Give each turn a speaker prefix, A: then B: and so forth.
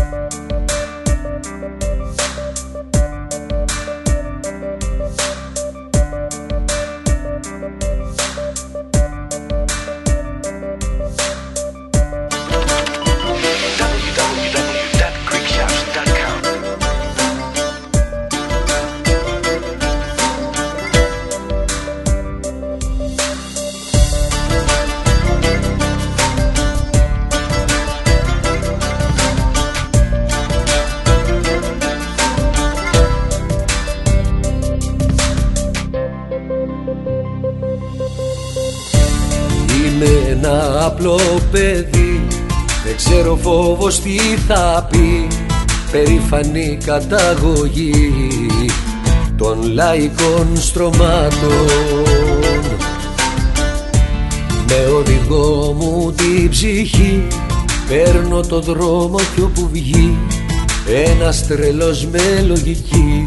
A: Είμαι ένα απλό παιδί, δεν ξέρω φόβος τι θα πει. Περήφανη καταγωγή των λαϊκών στρωμάτων. Με οδηγό μου την ψυχή παίρνω το δρόμο κι όπου βγει ένας τρελός με λογική.